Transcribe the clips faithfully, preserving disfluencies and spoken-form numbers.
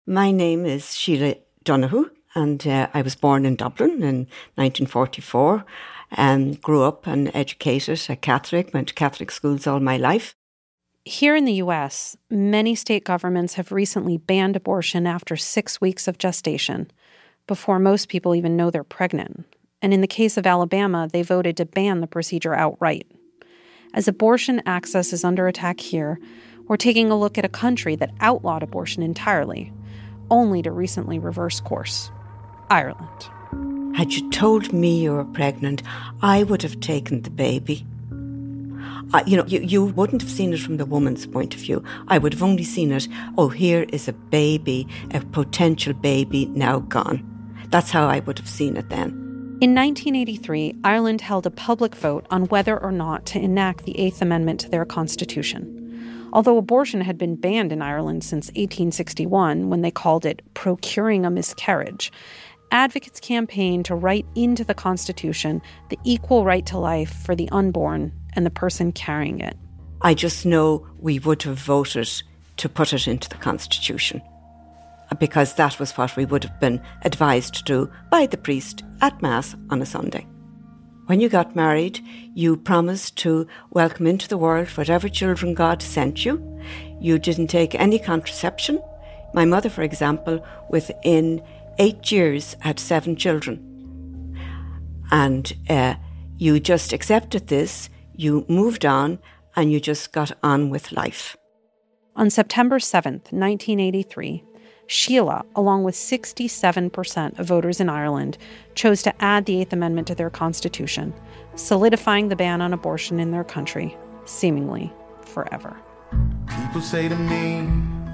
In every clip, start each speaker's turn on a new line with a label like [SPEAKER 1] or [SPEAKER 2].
[SPEAKER 1] My name is Sheila Donoghue, and uh, I was born in Dublin in nineteen forty-four and grew up and educated a Catholic, went to Catholic schools all my life.
[SPEAKER 2] Here in the U S, many state governments have recently banned abortion after six weeks of gestation, before most people even know they're pregnant. And in the case of Alabama, they voted to ban the procedure outright. As abortion access is under attack here, we're taking a look at a country that outlawed abortion entirely, only to recently reverse course: Ireland.
[SPEAKER 1] Had you told me you were pregnant, I would have taken the baby. Uh, you know, you, you wouldn't have seen it from the woman's point of view. I would have only seen it, oh, here is a baby, a potential baby now gone. That's how I would have seen it then.
[SPEAKER 2] In nineteen eighty-three, Ireland held a public vote on whether or not to enact the Eighth Amendment to their constitution. Although abortion had been banned in Ireland since eighteen sixty-one, when they called it procuring a miscarriage, advocates campaigned to write into the Constitution the equal right to life for the unborn and the person carrying it.
[SPEAKER 1] I just know we would have voted to put it into the Constitution, because that was what we would have been advised to do by the priest at Mass on a Sunday. When you got married, you promised to welcome into the world whatever children God sent you. You didn't take any contraception. My mother, for example, within eight years had seven children. And uh, you just accepted this, you moved on, and you just got on with life.
[SPEAKER 2] On September seventh, nineteen eighty-three, Sheila, along with sixty-seven percent of voters in Ireland, chose to add the Eighth Amendment to their constitution, solidifying the ban on abortion in their country, seemingly forever.
[SPEAKER 3] People say to me,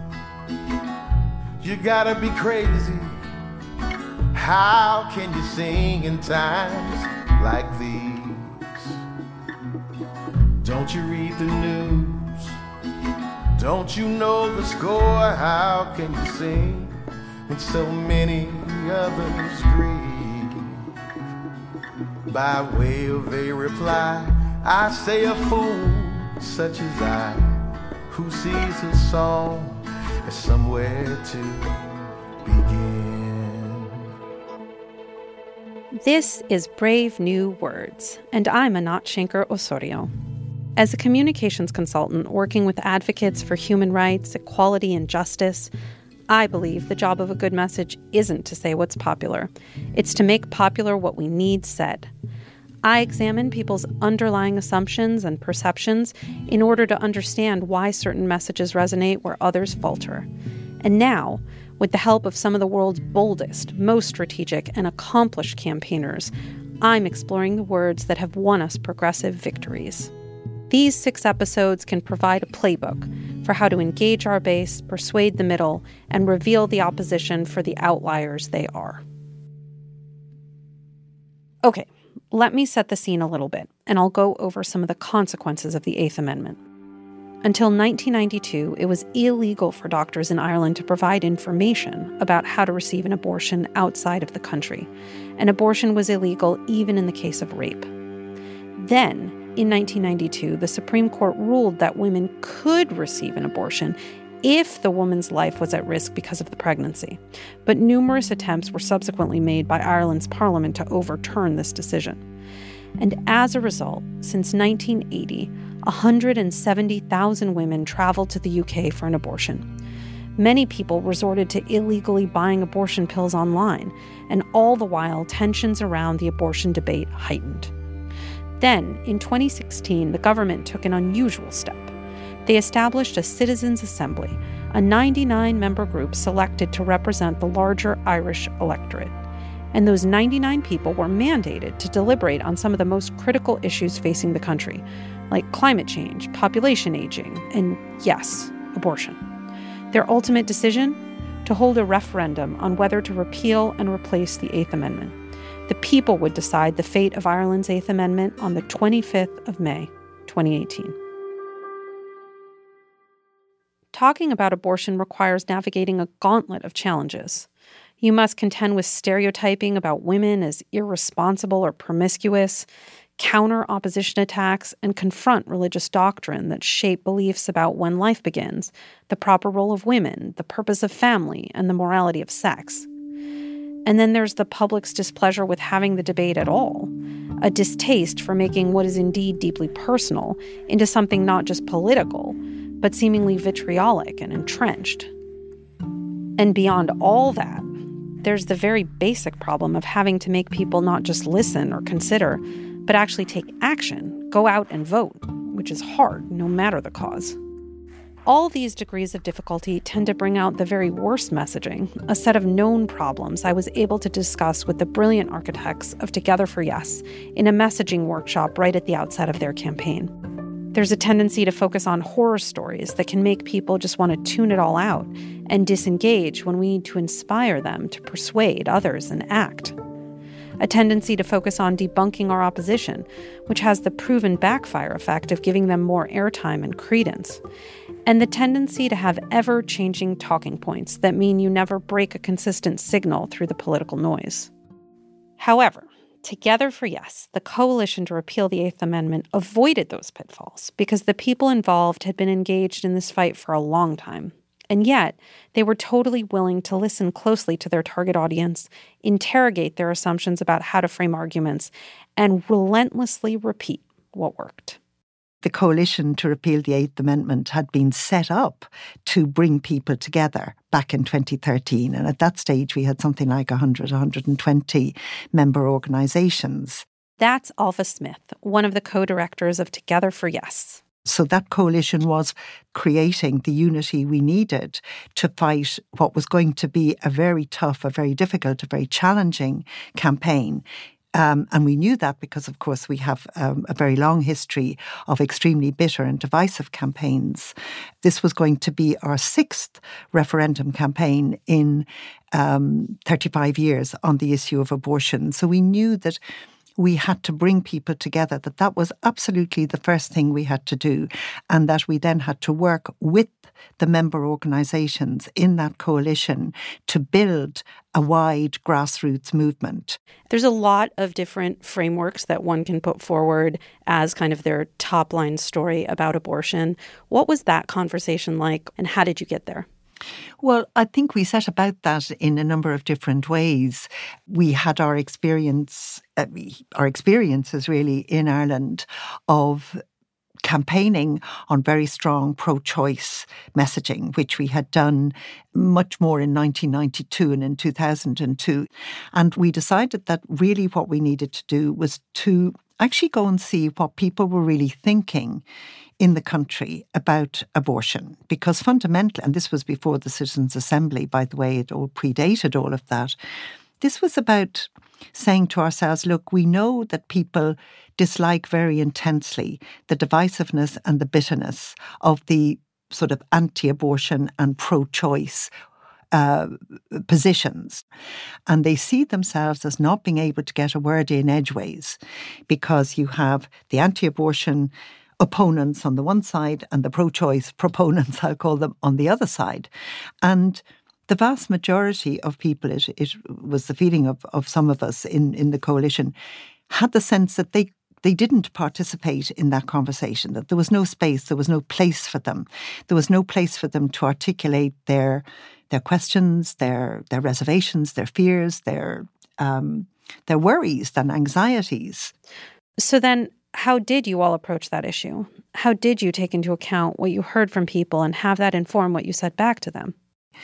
[SPEAKER 3] you gotta be crazy. How can you sing in times like these? Don't you read the news? Don't you know the score? How can you sing when so many others grieve? By way of a reply, I say a fool such as I, who sees his song as somewhere to begin.
[SPEAKER 2] This is Brave New Words, and I'm Anat Shenker-Osorio. As a communications consultant working with advocates for human rights, equality, and justice, I believe the job of a good message isn't to say what's popular. It's to make popular what we need said. I examine people's underlying assumptions and perceptions in order to understand why certain messages resonate where others falter. And now, with the help of some of the world's boldest, most strategic, and accomplished campaigners, I'm exploring the words that have won us progressive victories. These six episodes can provide a playbook for how to engage our base, persuade the middle, and reveal the opposition for the outliers they are. Okay, let me set the scene a little bit, and I'll go over some of the consequences of the Eighth Amendment. Until nineteen ninety-two, it was illegal for doctors in Ireland to provide information about how to receive an abortion outside of the country, and abortion was illegal even in the case of rape. Then, in nineteen ninety-two, the Supreme Court ruled that women could receive an abortion if the woman's life was at risk because of the pregnancy. But numerous attempts were subsequently made by Ireland's parliament to overturn this decision. And as a result, since nineteen eighty, one hundred seventy thousand women traveled to the U K for an abortion. Many people resorted to illegally buying abortion pills online, and all the while tensions around the abortion debate heightened. Then, in twenty sixteen, the government took an unusual step. They established a Citizens' Assembly, a ninety-nine member group selected to represent the larger Irish electorate. And those ninety-nine people were mandated to deliberate on some of the most critical issues facing the country, like climate change, population aging, and, yes, abortion. Their ultimate decision? To hold a referendum on whether to repeal and replace the Eighth Amendment. The people would decide the fate of Ireland's Eighth Amendment on the twenty-fifth of May, twenty eighteen. Talking about abortion requires navigating a gauntlet of challenges. You must contend with stereotyping about women as irresponsible or promiscuous, counter opposition attacks, and confront religious doctrine that shape beliefs about when life begins, the proper role of women, the purpose of family, and the morality of sex. And then there's the public's displeasure with having the debate at all, a distaste for making what is indeed deeply personal into something not just political, but seemingly vitriolic and entrenched. And beyond all that, there's the very basic problem of having to make people not just listen or consider, but actually take action, go out and vote, which is hard, no matter the cause. All these degrees of difficulty tend to bring out the very worst messaging, a set of known problems I was able to discuss with the brilliant architects of Together for Yes in a messaging workshop right at the outset of their campaign. There's a tendency to focus on horror stories that can make people just want to tune it all out and disengage when we need to inspire them to persuade others and act. A tendency to focus on debunking our opposition, which has the proven backfire effect of giving them more airtime and credence. And the tendency to have ever-changing talking points that mean you never break a consistent signal through the political noise. However, Together for Yes, the coalition to repeal the Eighth Amendment, avoided those pitfalls because the people involved had been engaged in this fight for a long time. And yet, they were totally willing to listen closely to their target audience, interrogate their assumptions about how to frame arguments, and relentlessly repeat what worked.
[SPEAKER 4] The coalition to repeal the Eighth Amendment had been set up to bring people together back in twenty thirteen. And at that stage, we had something like one hundred, one hundred twenty member organisations.
[SPEAKER 2] That's Ailbhe Smith, one of the co-directors of Together for Yes.
[SPEAKER 4] So that coalition was creating the unity we needed to fight what was going to be a very tough, a very difficult, a very challenging campaign. Um, and we knew that because, of course, we have um, a very long history of extremely bitter and divisive campaigns. This was going to be our sixth referendum campaign in um, thirty-five years on the issue of abortion. So we knew that we had to bring people together, that that was absolutely the first thing we had to do, and that we then had to work with the member organisations in that coalition to build a wide grassroots movement.
[SPEAKER 2] There's a lot of different frameworks that one can put forward as kind of their top-line story about abortion. What was that conversation like, and how did you get there?
[SPEAKER 4] Well, I think we set about that in a number of different ways. We had our experience, uh, our experiences really in Ireland of campaigning on very strong pro-choice messaging, which we had done much more in nineteen ninety-two and in two thousand two. And we decided that really what we needed to do was to actually go and see what people were really thinking in the country about abortion. Because fundamentally, and this was before the Citizens' Assembly, by the way, it all predated all of that, this was about saying to ourselves, look, we know that people dislike very intensely the divisiveness and the bitterness of the sort of anti-abortion and pro-choice uh, positions. And they see themselves as not being able to get a word in edgeways because you have the anti-abortion opponents on the one side and the pro-choice proponents, I'll call them, on the other side. And the vast majority of people, it, it was the feeling of, of some of us in, in the coalition, had the sense that they they didn't participate in that conversation, that there was no space, there was no place for them. There was no place for them to articulate their their questions, their their reservations, their fears, their um, their worries and anxieties.
[SPEAKER 2] So then, how did you all approach that issue? How did you take into account what you heard from people and have that inform what you said back to them?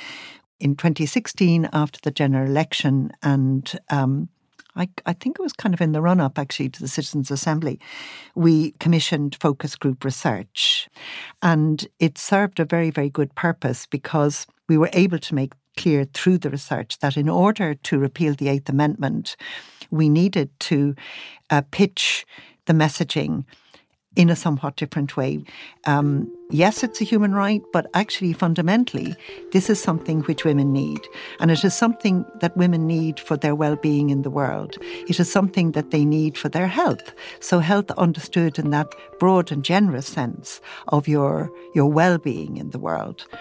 [SPEAKER 4] In twenty sixteen, after the general election, and um, I, I think it was kind of in the run-up, actually, to the Citizens' Assembly, we commissioned focus group research. And it served a very, very good purpose because we were able to make clear through the research that in order to repeal the Eighth Amendment, we needed to uh, pitch the messaging in a somewhat different way. Um, yes, it's a human right, but actually fundamentally, this is something which women need. And it is something that women need for their well-being in the world. It is something that they need for their health. So health understood in that broad and generous sense of your, your well-being in the world.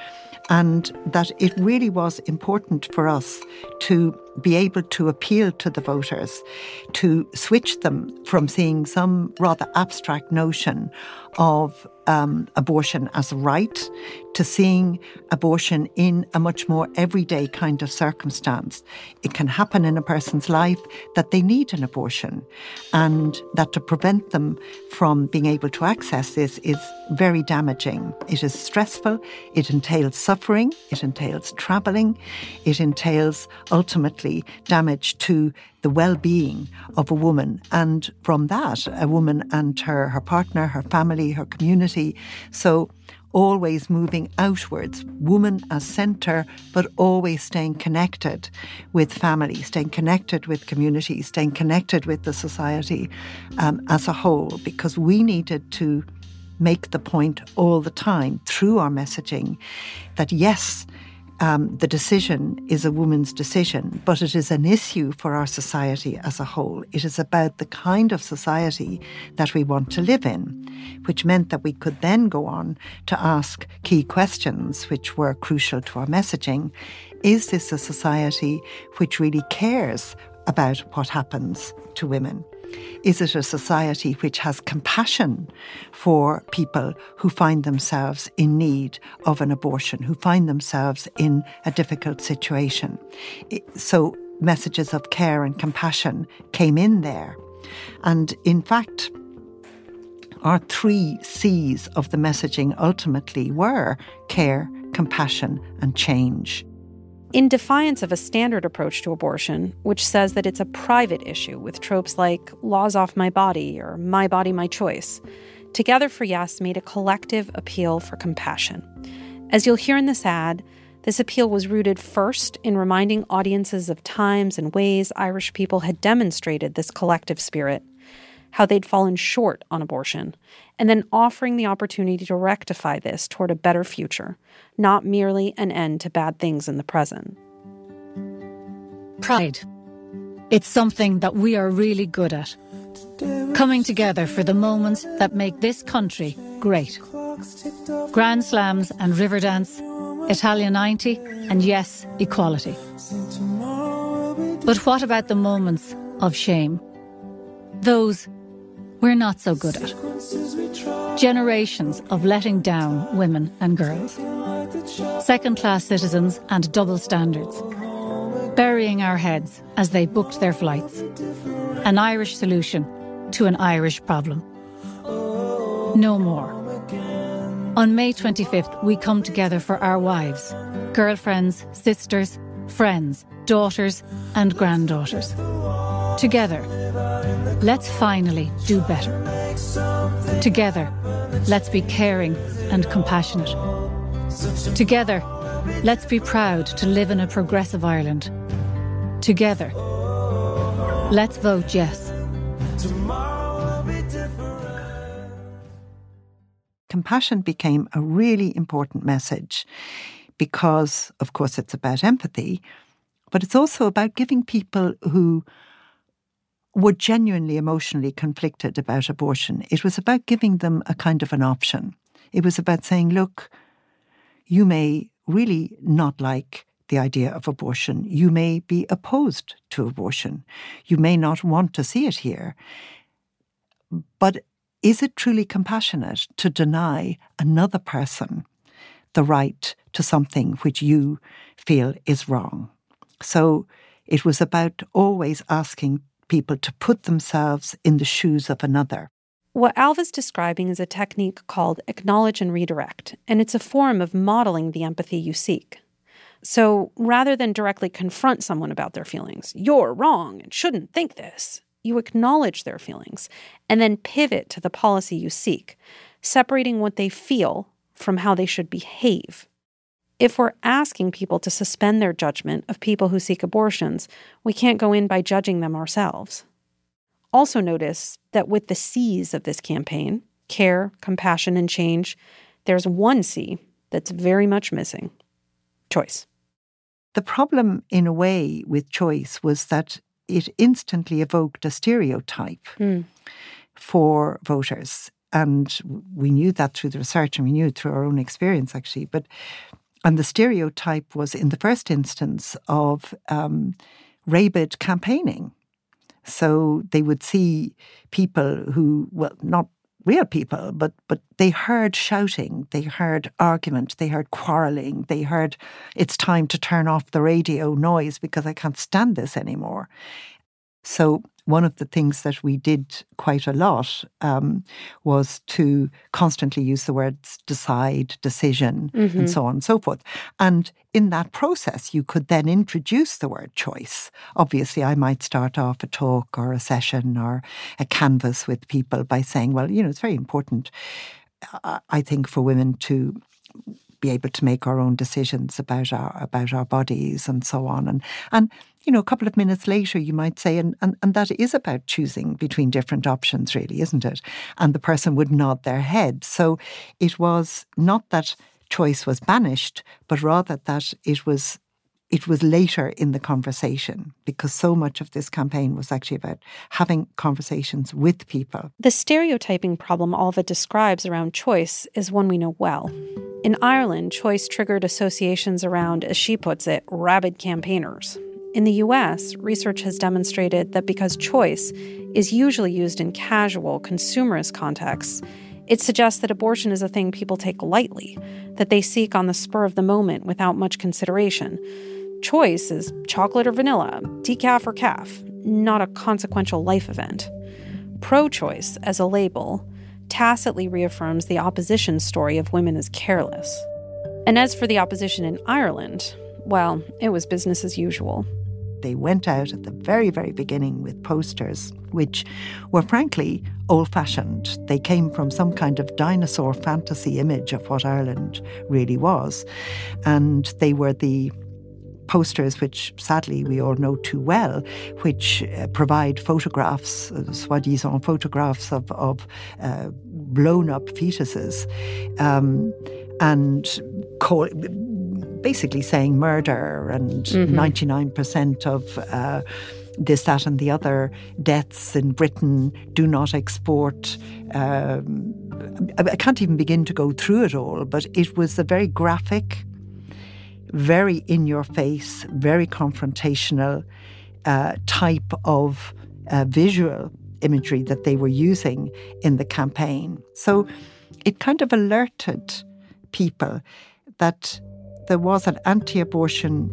[SPEAKER 4] and that it really was important for us to be able to appeal to the voters, to switch them from seeing some rather abstract notion of um, abortion as a right to seeing abortion in a much more everyday kind of circumstance. It can happen in a person's life that they need an abortion, and that to prevent them from being able to access this is very damaging. It is stressful, it entails suffering, it entails travelling, it entails ultimately damage to the well-being of a woman, and from that, a woman and her, her partner, her family, her community. So always moving outwards, woman as centre, but always staying connected with family, staying connected with community, staying connected with the society um, as a whole, because we needed to make the point all the time through our messaging that yes, Um, the decision is a woman's decision, but it is an issue for our society as a whole. It is about the kind of society that we want to live in, which meant that we could then go on to ask key questions which were crucial to our messaging. Is this a society which really cares about what happens to women? Is it a society which has compassion for people who find themselves in need of an abortion, who find themselves in a difficult situation? So messages of care and compassion came in there. And in fact, our three C's of the messaging ultimately were care, compassion and change.
[SPEAKER 2] In defiance of a standard approach to abortion, which says that it's a private issue with tropes like laws off my body or my body, my choice, Together for Yes made a collective appeal for compassion. As you'll hear in this ad, this appeal was rooted first in reminding audiences of times and ways Irish people had demonstrated this collective spirit, how they'd fallen short on abortion, and then offering the opportunity to rectify this toward a better future, not merely an end to bad things in the present.
[SPEAKER 5] Pride. It's something that we are really good at. Coming together for the moments that make this country great. Grand Slams and Riverdance, Italia ninety, and yes, equality. But what about the moments of shame? Those we're not so good at. Generations of letting down women and girls. Second-class citizens and double standards. Burying our heads as they booked their flights. An Irish solution to an Irish problem. No more. On May twenty-fifth, we come together for our wives, girlfriends, sisters, friends, daughters and granddaughters. Together, let's finally do better. Together, let's be caring and compassionate. Together, let's be proud to live in a progressive Ireland. Together, let's vote yes.
[SPEAKER 4] Compassion became a really important message because, of course, it's about empathy, but it's also about giving people who were genuinely emotionally conflicted about abortion. It was about giving them a kind of an option. It was about saying, look, you may really not like the idea of abortion. You may be opposed to abortion. You may not want to see it here. But is it truly compassionate to deny another person the right to something which you feel is wrong? So it was about always asking people to put themselves in the shoes of another.
[SPEAKER 2] What Ailbhe's describing is a technique called acknowledge and redirect, and it's a form of modeling the empathy you seek. So rather than directly confront someone about their feelings, you're wrong and shouldn't think this, you acknowledge their feelings and then pivot to the policy you seek, separating what they feel from how they should behave. If we're asking people to suspend their judgment of people who seek abortions, we can't go in by judging them ourselves. Also notice that with the C's of this campaign, care, compassion, and change, there's one C that's very much missing: choice.
[SPEAKER 4] The problem, in a way, with choice was that it instantly evoked a stereotype mm. for voters. And we knew that through the research, and we knew it through our own experience, actually. But And the stereotype was, in the first instance, of um, rabid campaigning. So they would see people who, well, not real people, but but they heard shouting, they heard argument, they heard quarrelling, they heard, it's time to turn off the radio noise because I can't stand this anymore. So one of the things that we did quite a lot um, was to constantly use the words decide, decision, mm-hmm. and so on and so forth. And in that process, you could then introduce the word choice. Obviously, I might start off a talk or a session or a canvas with people by saying, well, you know, it's very important, I think, for women to be able to make our own decisions about our about our bodies and so on. And, and you know, a couple of minutes later, you might say, and, and, and that is about choosing between different options, really, isn't it? And the person would nod their head. So it was not that choice was banished, but rather that it was it was later in the conversation, because so much of this campaign was actually about having conversations with people.
[SPEAKER 2] The stereotyping problem Ailbhe describes around choice is one we know well. In Ireland, choice triggered associations around, as she puts it, rabid campaigners. In the U S, research has demonstrated that because choice is usually used in casual, consumerist contexts, it suggests that abortion is a thing people take lightly, that they seek on the spur of the moment without much consideration. Choice is chocolate or vanilla, decaf or calf, not a consequential life event. Pro-choice, as a label, tacitly reaffirms the opposition's story of women as careless. And as for the opposition in Ireland, well, it was business as usual.
[SPEAKER 4] They went out at the very, very beginning with posters, which were frankly old-fashioned. They came from some kind of dinosaur fantasy image of what Ireland really was. And they were the posters, which sadly we all know too well, which uh, provide photographs, uh, soi-disant photographs of, of uh, blown-up fetuses, um, and call, basically saying murder and mm-hmm. ninety-nine percent of uh, this, that and the other deaths in Britain do not export. Um, I can't even begin to go through it all, but it was a very graphic, very in-your-face, very confrontational uh, type of uh, visual imagery that they were using in the campaign. So it kind of alerted people that there was an anti-abortion,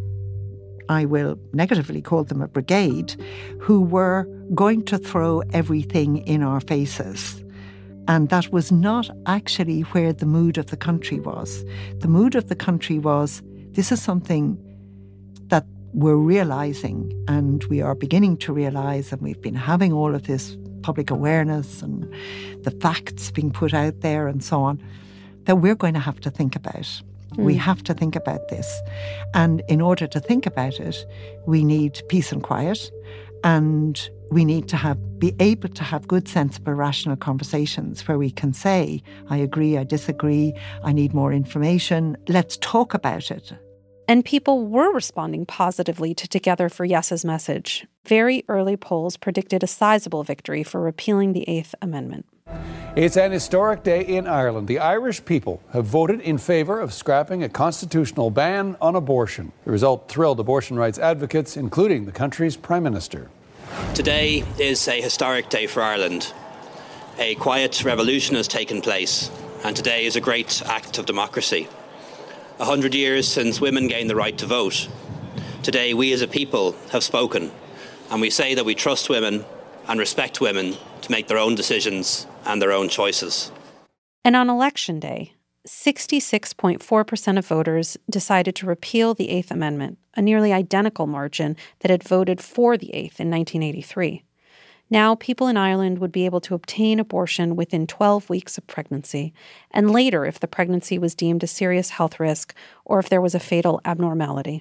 [SPEAKER 4] I will negatively call them a brigade, who were going to throw everything in our faces. And that was not actually where the mood of the country was. The mood of the country was, this is something that we're realising and we are beginning to realise, and we've been having all of this public awareness and the facts being put out there and so on, that we're going to have to think about. Mm. We have to think about this. And in order to think about it, we need peace and quiet, and we need to have be able to have good, sensible, rational conversations where we can say, I agree, I disagree, I need more information, let's talk about it.
[SPEAKER 2] And people were responding positively to Together for Yes's message. Very early polls predicted a sizable victory for repealing the Eighth Amendment.
[SPEAKER 6] It's an historic day in Ireland. The Irish people have voted in favour of scrapping a constitutional ban on abortion. The result thrilled abortion rights advocates, including the country's Prime Minister.
[SPEAKER 7] Today is a historic day for Ireland. A quiet revolution has taken place, and today is a great act of democracy. A hundred years since women gained the right to vote. Today, we as a people have spoken, and we say that we trust women and respect women to make their own decisions and their own choices.
[SPEAKER 2] And on Election Day, sixty-six point four percent of voters decided to repeal the Eighth Amendment, a nearly identical margin that had voted for the Eighth in nineteen eighty-three. Now, people in Ireland would be able to obtain abortion within twelve weeks of pregnancy, and later if the pregnancy was deemed a serious health risk or if there was a fatal abnormality.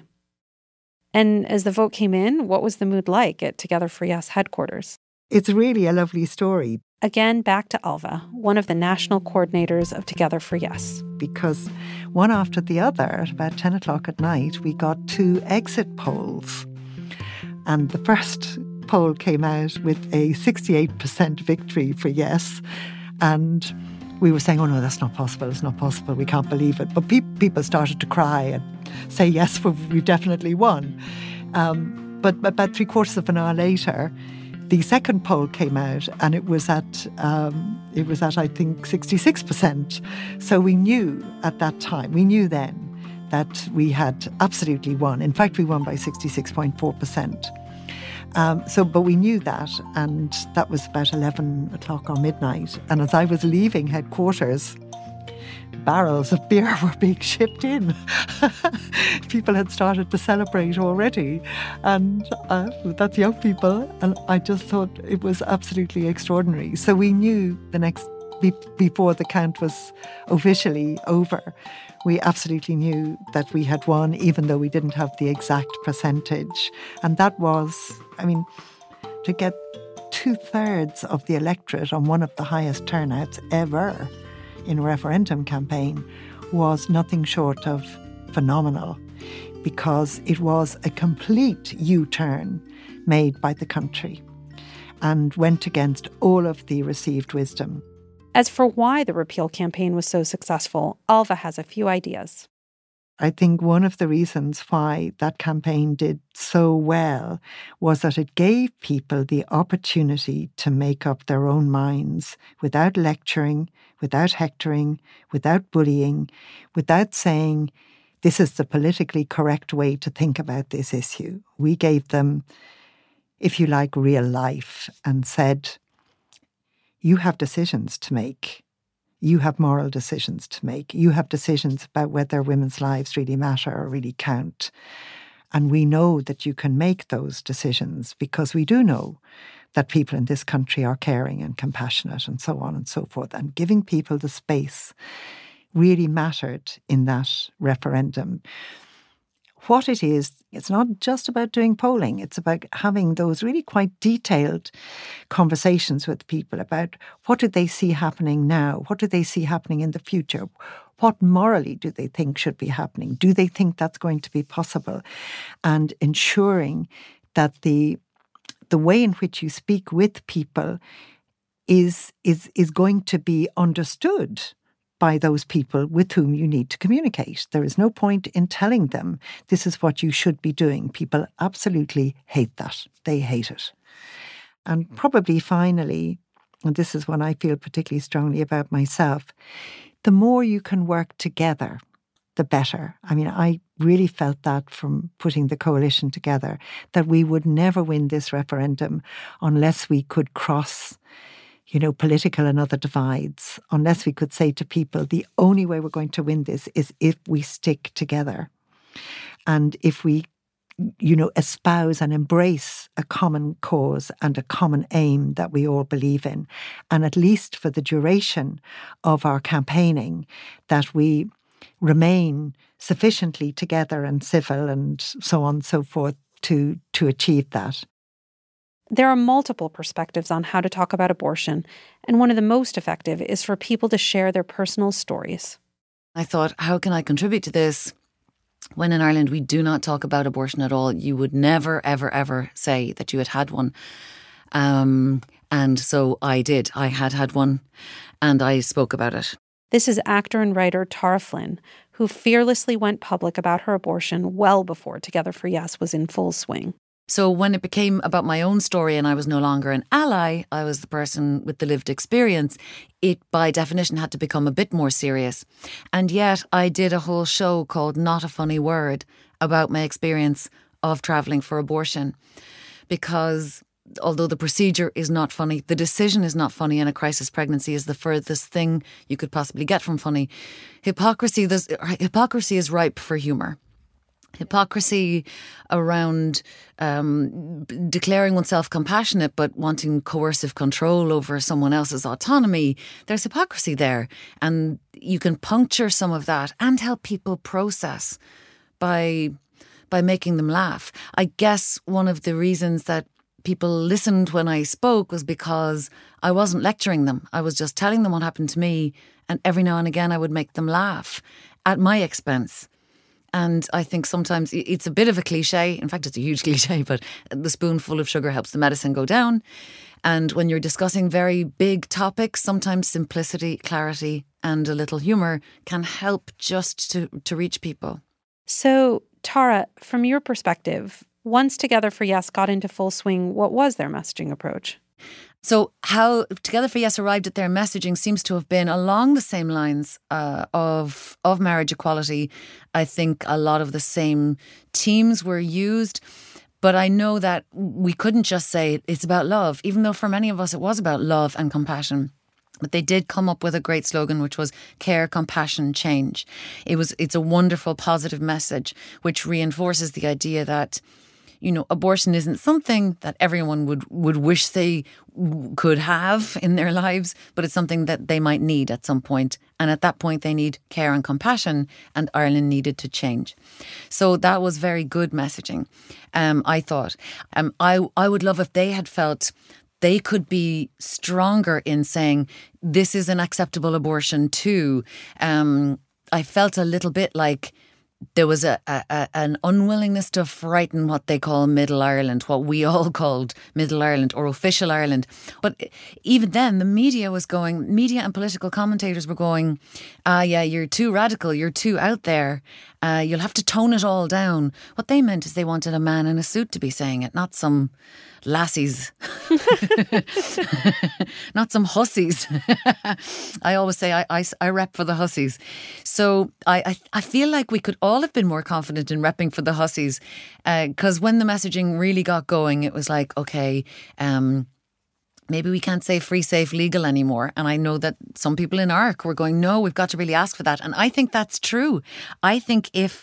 [SPEAKER 2] And as the vote came in, what was the mood like at Together for Yes headquarters?
[SPEAKER 4] It's really a lovely story.
[SPEAKER 2] Again, back to Ailbhe, one of the national coordinators of Together for Yes.
[SPEAKER 4] Because one after the other, at about ten o'clock at night, we got two exit polls. And the first poll came out with a sixty-eight percent victory for Yes. And we were saying, oh no, that's not possible, it's not possible, we can't believe it. But pe- people started to cry and say, yes, we've, we've definitely won. Um, but about three quarters of an hour later, the second poll came out, and it was at, um, it was at I think, sixty-six percent. So we knew at that time, we knew then that we had absolutely won. In fact, we won by sixty-six point four percent. Um, so, but we knew that, and that was about eleven o'clock or midnight. And as I was leaving headquarters, barrels of beer were being shipped in. People had started to celebrate already, and uh, that's young people. And I just thought it was absolutely extraordinary. So we knew the next, be- before the count was officially over, we absolutely knew that we had won, even though we didn't have the exact percentage. And that was, I mean, to get two-thirds of the electorate on one of the highest turnouts ever in a referendum campaign was nothing short of phenomenal, because it was a complete U-turn made by the country and went against all of the received wisdom.
[SPEAKER 2] As for why the repeal campaign was so successful, Ailbhe has a few ideas.
[SPEAKER 4] I think one of the reasons why that campaign did so well was that it gave people the opportunity to make up their own minds without lecturing, without hectoring, without bullying, without saying, this is the politically correct way to think about this issue. We gave them, if you like, real life and said, you have decisions to make. You have moral decisions to make. You have decisions about whether women's lives really matter or really count. And we know that you can make those decisions because we do know that people in this country are caring and compassionate and so on and so forth. And giving people the space really mattered in that referendum. What it is, it's not just about doing polling. It's about having those really quite detailed conversations with people about what do they see happening now? What do they see happening in the future? What morally do they think should be happening? Do they think that's going to be possible? And ensuring that the the way in which you speak with people is is is going to be understood by those people with whom you need to communicate. There is no point in telling them this is what you should be doing. People absolutely hate that. They hate it. And probably finally, and this is what I feel particularly strongly about myself, the more you can work together, the better. I mean, I really felt that from putting the coalition together, that we would never win this referendum unless we could cross, you know, political and other divides, unless we could say to people, the only way we're going to win this is if we stick together. And if we, you know, espouse and embrace a common cause and a common aim that we all believe in. And at least for the duration of our campaigning, that we remain sufficiently together and civil and so on and so forth to, to achieve that.
[SPEAKER 2] There are multiple perspectives on how to talk about abortion, and one of the most effective is for people to share their personal stories.
[SPEAKER 8] I thought, how can I contribute to this? When in Ireland we do not talk about abortion at all, you would never, ever, ever say that you had had one. Um, and so I did. I had had one, and I spoke about it.
[SPEAKER 2] This is actor and writer Tara Flynn, who fearlessly went public about her abortion well before Together for Yes was in full swing.
[SPEAKER 8] So when it became about my own story and I was no longer an ally, I was the person with the lived experience, it by definition had to become a bit more serious. And yet I did a whole show called Not a Funny Word about my experience of travelling for abortion. Because although the procedure is not funny, the decision is not funny, and a crisis pregnancy is the furthest thing you could possibly get from funny. Hypocrisy, there's, hypocrisy is ripe for humour. Hypocrisy around um, declaring oneself compassionate but wanting coercive control over someone else's autonomy, there's hypocrisy there. And you can puncture some of that and help people process by, by making them laugh. I guess one of the reasons that people listened when I spoke was because I wasn't lecturing them. I was just telling them what happened to me, and every now and again I would make them laugh at my expense. And I think sometimes it's a bit of a cliche. In fact, it's a huge cliche, but the spoonful of sugar helps the medicine go down. And when you're discussing very big topics, sometimes simplicity, clarity, and a little humour can help just to, to reach people.
[SPEAKER 2] So, Tara, from your perspective, once Together for Yes got into full swing, what was their messaging approach?
[SPEAKER 8] So how Together for Yes arrived at their messaging seems to have been along the same lines uh, of of marriage equality. I think a lot of the same themes were used. But I know that we couldn't just say it's about love, even though for many of us it was about love and compassion. But they did come up with a great slogan, which was care, compassion, change. It was it's a wonderful, positive message, which reinforces the idea that, you know, abortion isn't something that everyone would, would wish they could have in their lives, but it's something that they might need at some point. And at that point, they need care and compassion, and Ireland needed to change. So that was very good messaging, um, I thought. Um, I, I would love if they had felt they could be stronger in saying, this is an acceptable abortion too. Um, I felt a little bit like there was a, a an unwillingness to frighten what they call Middle Ireland, what we all called Middle Ireland or official Ireland. But even then, the media was going, media and political commentators were going, ah, yeah, you're too radical, you're too out there, uh, you'll have to tone it all down. What they meant is they wanted a man in a suit to be saying it, not some lassies, not some hussies. I always say I, I, I rep for the hussies. So I, I, I feel like we could all have been more confident in repping for the hussies, because uh, when the messaging really got going, it was like, okay, um, maybe we can't say free, safe, legal anymore. And I know that some people in A R C were going, no, we've got to really ask for that. And I think that's true. I think if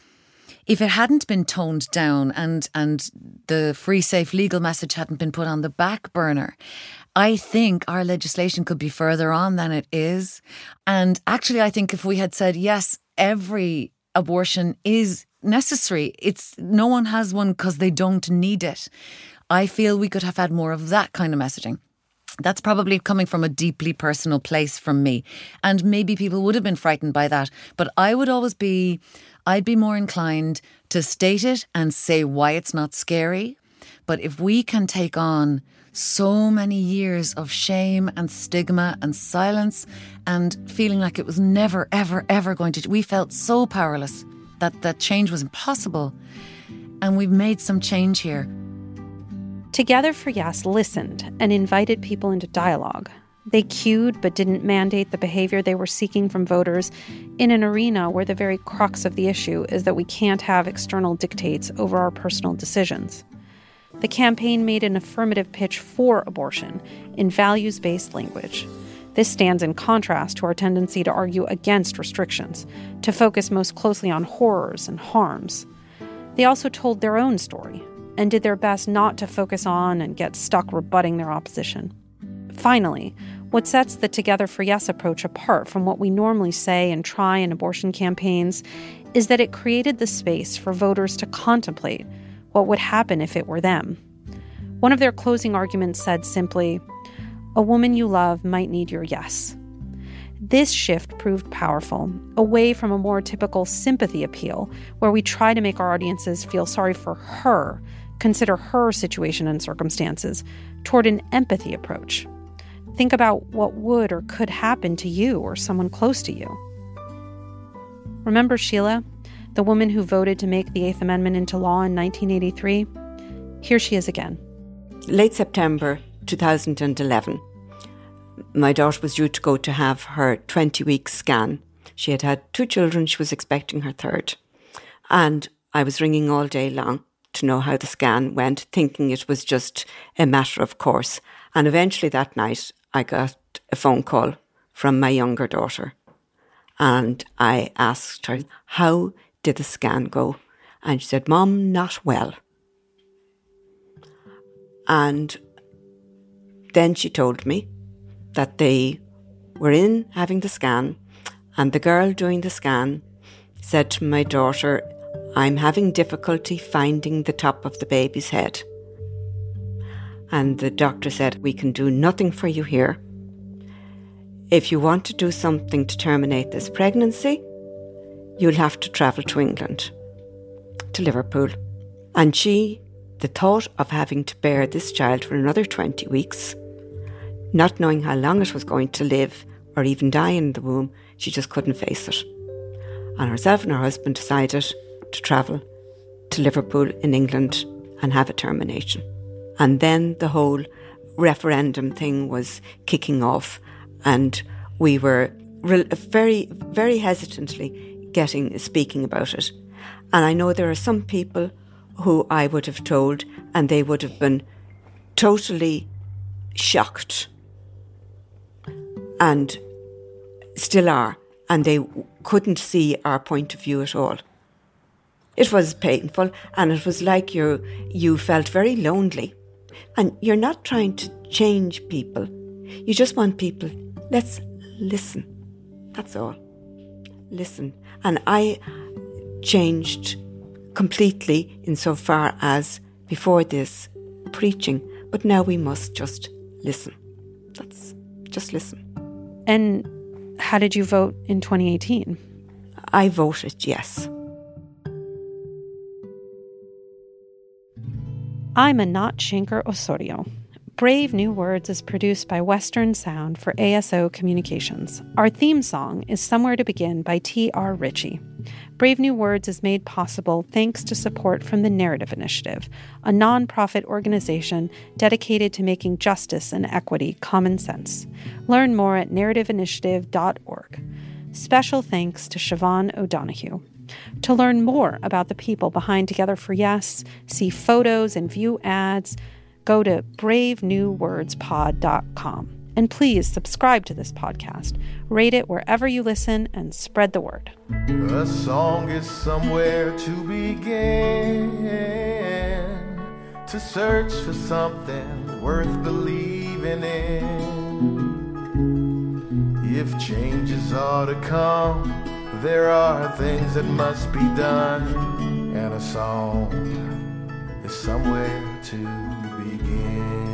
[SPEAKER 8] If it hadn't been toned down and and the free, safe, legal message hadn't been put on the back burner, I think our legislation could be further on than it is. And actually, I think if we had said, yes, every abortion is necessary, it's no one has one because they don't need it, I feel we could have had more of that kind of messaging. That's probably coming from a deeply personal place from me. And maybe people would have been frightened by that. But I would always be, I'd be more inclined to state it and say why it's not scary. But if we can take on so many years of shame and stigma and silence and feeling like it was never, ever, ever going to, we felt so powerless that that change was impossible. And we've made some change here.
[SPEAKER 2] Together for Yes listened and invited people into dialogue. They cued but didn't mandate the behavior they were seeking from voters in an arena where the very crux of the issue is that we can't have external dictates over our personal decisions. The campaign made an affirmative pitch for abortion in values-based language. This stands in contrast to our tendency to argue against restrictions, to focus most closely on horrors and harms. They also told their own story and did their best not to focus on and get stuck rebutting their opposition. Finally, what sets the Together for Yes approach apart from what we normally say and try in abortion campaigns is that it created the space for voters to contemplate what would happen if it were them. One of their closing arguments said simply, "A woman you love might need your yes." This shift proved powerful, away from a more typical sympathy appeal, where we try to make our audiences feel sorry for her, consider her situation and circumstances, toward an empathy approach. Think about what would or could happen to you or someone close to you. Remember Sheila, the woman who voted to make the Eighth Amendment into law in nineteen eighty-three? Here she is again.
[SPEAKER 1] Late September two thousand eleven. My daughter was due to go to have her twenty-week scan. She had had two children, she was expecting her third. And I was ringing all day long to know how the scan went, thinking it was just a matter of course. And eventually that night, I got a phone call from my younger daughter. And I asked her, how did the scan go? And she said, "Mom, not well." And then she told me that they were in having the scan, and the girl doing the scan said to my daughter, "I'm having difficulty finding the top of the baby's head." And the doctor said, "We can do nothing for you here. If you want to do something to terminate this pregnancy, you'll have to travel to England, to Liverpool." And she the thought of having to bear this child for another twenty weeks, not knowing how long it was going to live or even die in the womb, she just couldn't face it. And herself and her husband decided to travel to Liverpool in England and have a termination. And then the whole referendum thing was kicking off, and we were re- very, very hesitantly getting speaking about it. And I know there are some people who I would have told, and they would have been totally shocked, and still are, and they couldn't see our point of view at all. It was painful, and it was like you you felt very lonely. And you're not trying to change people. You just want people, let's listen. That's all. Listen. And I changed completely insofar as before this preaching, but now we must just listen. That's just listen.
[SPEAKER 2] And how did you vote in twenty eighteen?
[SPEAKER 1] I voted yes.
[SPEAKER 2] I'm Anat Shanker Osorio. Brave New Words is produced by Western Sound for A S O Communications. Our theme song is Somewhere to Begin by T R Ritchie. Brave New Words is made possible thanks to support from the Narrative Initiative, a non-profit organization dedicated to making justice and equity common sense. Learn more at narrative initiative dot org. Special thanks to Siobhan O'Donoghue. To learn more about the people behind Together for Yes, see photos and view ads, go to brave new words pod dot com. And please subscribe to this podcast, rate it wherever you listen, and spread the word.
[SPEAKER 3] A song is somewhere to begin, to search for something worth believing in. If changes are to come, there are things that must be done, and a song is somewhere to begin.